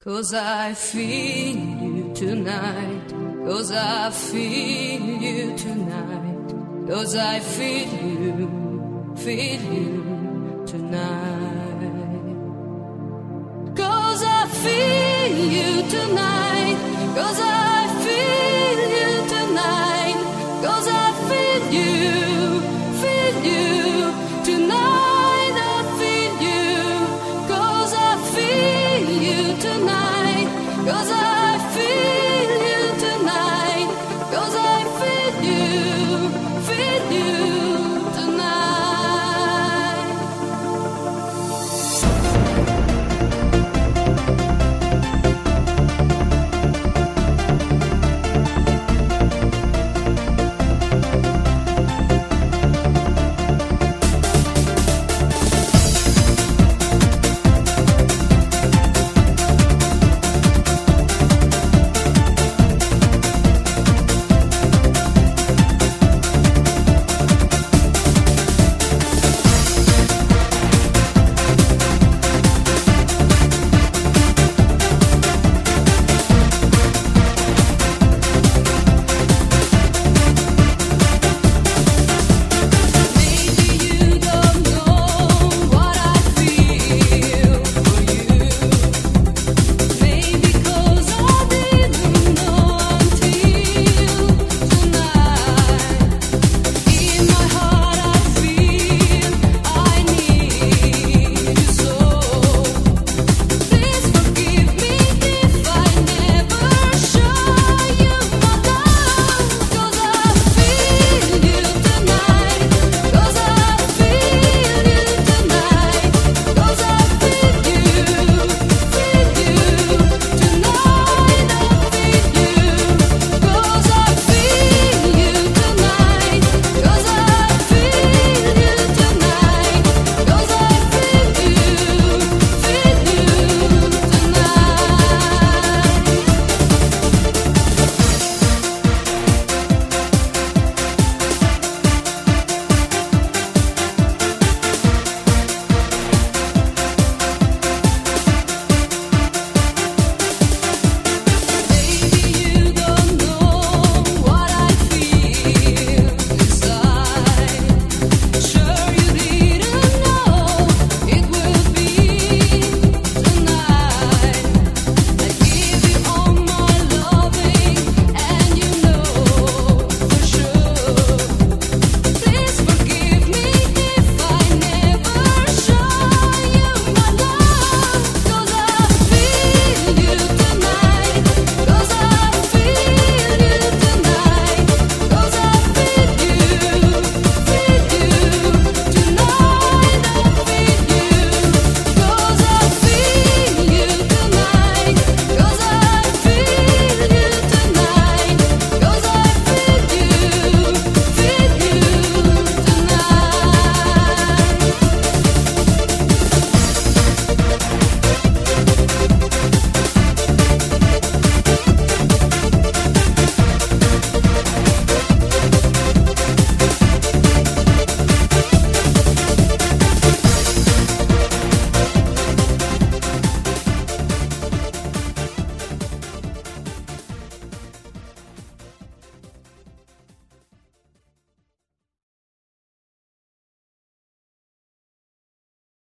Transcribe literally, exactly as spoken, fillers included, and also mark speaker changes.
Speaker 1: 'Cause I feel you tonight, 'cause I feel you tonight, 'cause I feel you, feel you tonight. 'Cause I feel you tonight, 'cause I feel you tonight, 'cause I feel you, feel you tonight, I feel you, 'cause I feel you tonight, 'cause I